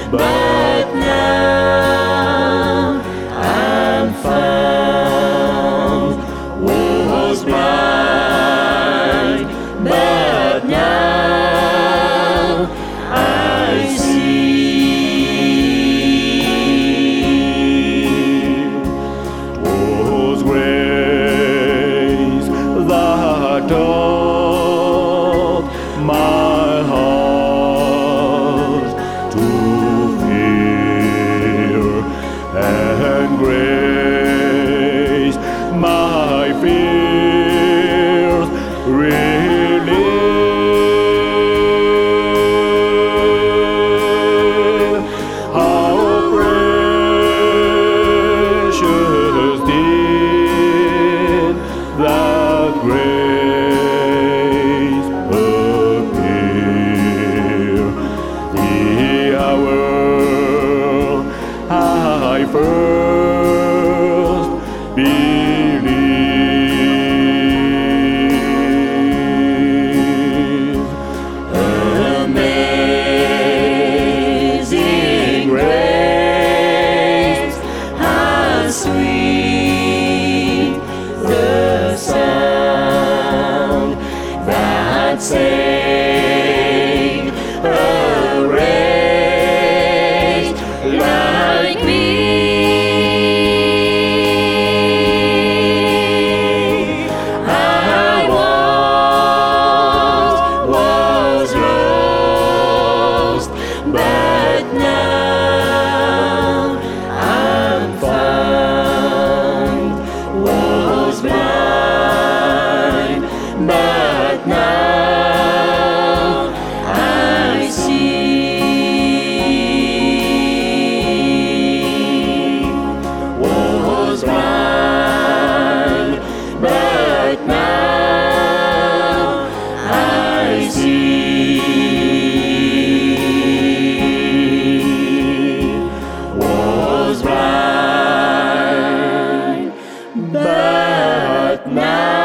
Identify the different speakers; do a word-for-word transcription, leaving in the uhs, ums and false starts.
Speaker 1: but now I'm found. Was blind, but now I see. 'Twas grace that taught my heart to fear, and grace my fears relieve. How precious did that grace appear, the hour I first believed. Amazing grace, how sweet the sound that saved a wretch like me. I once was lost, but now I'm found. Was blind, but now I see. Was blind, but now I see. Was blind, but now